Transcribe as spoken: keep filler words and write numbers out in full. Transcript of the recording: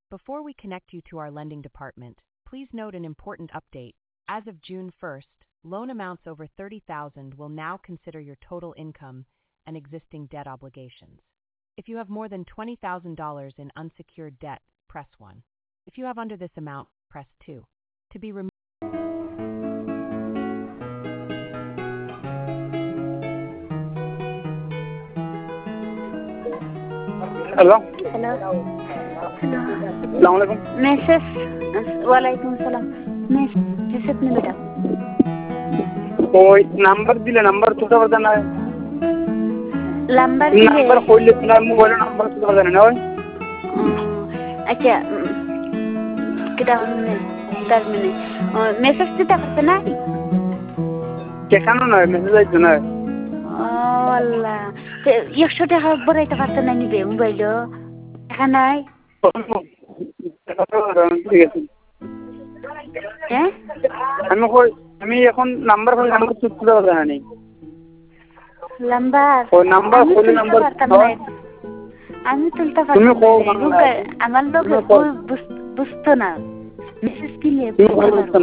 Before we connect you to our lending department, please note an important update. As of June first, loan amounts over thirty thousand dollars will now consider your total income and existing debt obligations. If you have more than twenty thousand dollars in unsecured debt, press one. If you have under this amount, press two. To be removed. Hello hello hello अस्सलाम वालेकुम message वालेकुम सलाम message में बेटा कोई number दिले number तुझा बता ना नंबर दिले नंबर खोल ले ना मोबाइल नंबर तुझा बता ना अच्छा किधर हमने किधर मैंने मैसेज दिता करते ना क्या खाना ना मैसेज आई तो ना वाला एक सौ টাকা বড়াইতে পারতে না নিবে মোবাইল এখানে হ্যাঁ আমি কই আমি এখন নাম্বার কই নাম্বার তুলতে পারবে না নি নাম্বার ও নাম্বার কই নাম্বার আমি তুলতে পারতাম তুমি কও আমার লোক বুঝতো না মেসেজ কি নিয়ে